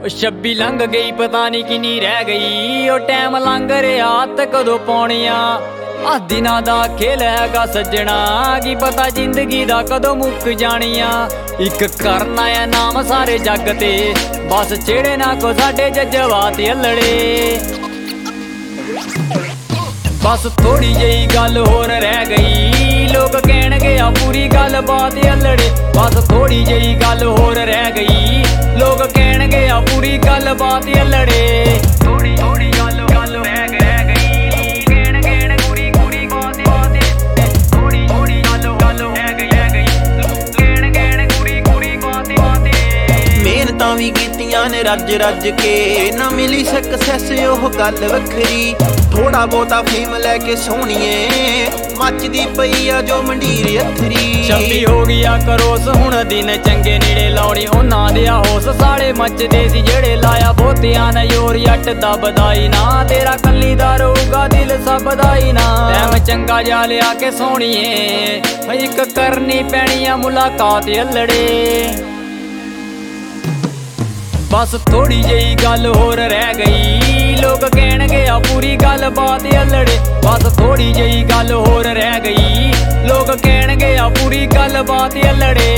26 लंघ गई पता नहीं किनी रह गई। ओ टाइम लंघ रहा ते कदों पौनियां आ दिनां दा खेल हैगा सज्जणा। की पता जिंदगी दा कदों मुक जानियां। इक करना है नाम सारे जग ते बस छेड़े ना को साडे जज्बात अल्लड़े। बस थोड़ी जही गल होर रह गई लोग कहणगे आ पूरी गल बात अल्लड़े। बस थोड़ी जही गल होर रह गई लोग कहणगे आ पूरी गल बात अल्लड़े। थोड़ी थोड़ी गल गल रह गई कहण पूरी पूरी बात बात। थोड़ी थोड़ी गल गल रह गई कहण पूरी पूरी बात बात। मेहनतां भी कीतियां ने रज रज के ना मिली सक्सैस ओह गल वखरी। थोड़ा बहुता फेम लैके सोहणीए मचदी पई आ जो मंडीर अथरी। 26 हो गया करोस हुण दिन चंगे नेड़े लाउणी उन्हां दिया होस साढ़े मचदे सी जेड़े लाया बहुतियां ने योर जट दा बधाई ना। तेरा कल्ली दा रहूगा दिल सब दा ही ना। टैम चंगा जा लिया के सोहणीए इक करनी पैनी आ मुलाकात अल्लड़े। बस थोड़ी जही गल होर रह गई लोग कहणगे आ पूरी गल बात अल्लड़े। बस थोड़ी जही गल होर रह गई लोग कहणगे आ पूरी गल बात अल्लड़े।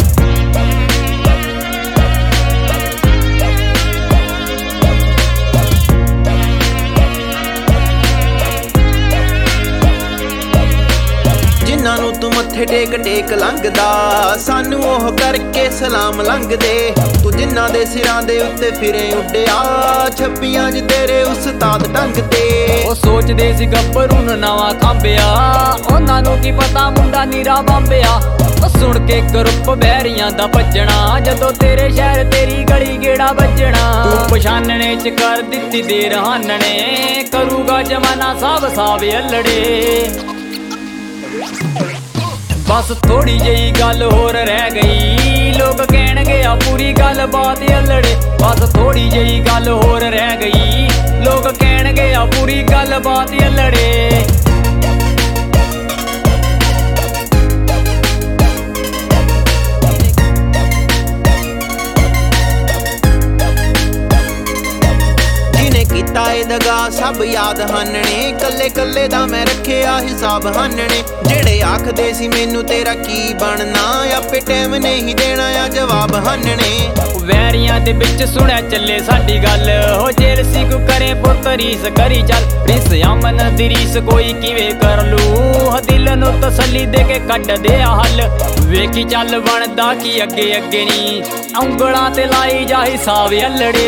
जिन्हां नूं तू मत्थे टेक टेक लंघदा सानू ओह करके सलाम लंघदे। तू जिन्हां दे सिरां दे उत्ते फिरे उड्डिया 26 च तेरे उस्ताद ढंगदे। ओ सोचदे सी गब्बरू नवां खांबिया उन्हां नूं की पता मुंडा नीरा बंबिया। ओ सुण के ग्रुप बहरियां दा भज्जणा जदों तेरे शहर तेरी गली गेड़ा बज्जणा। तू पछानने च कर दित्ती देर हानने करूगा जमाना साब साब अल्लड़े। बस थोड़ी जही गल होर रह गई लोग कहणगे आ पूरी गल बात अल्लड़े। बस थोड़ी जही गल होर रह गई लोग कहणगे आ पूरी गल बात अल्लड़े। कीता ए दगा सब याद हानने कल्ले कल्ले दा मैं रखिया हिसाब हानने। जेड़े आखदे सी मैनू तेरा की बनना आपे टाइम नहीं देना आ जवाब हानने। वैरियां दे बिच सुणिया चले साडी गल हो जेल सी को करे पुत रीस करी चल। रिस अमन दी रीस कोई किवे कर लू दिल नू तसल्ली दे के कट दे हल। वेखी चल बनदा की अगे अगे नी औंगलां ते लाई जा हिसाब अल्लड़े।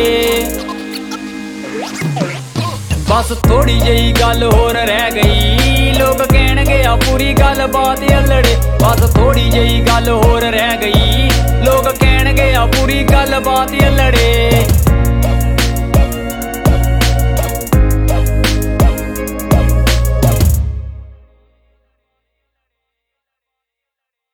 बस थोड़ी जही गल होर रह गई लोग कहणगे आ पूरी गल बात अल्लड़े। बस थोड़ी जही गल होर रह गई लोग कहणगे आ पूरी गल बात अल्लड़े।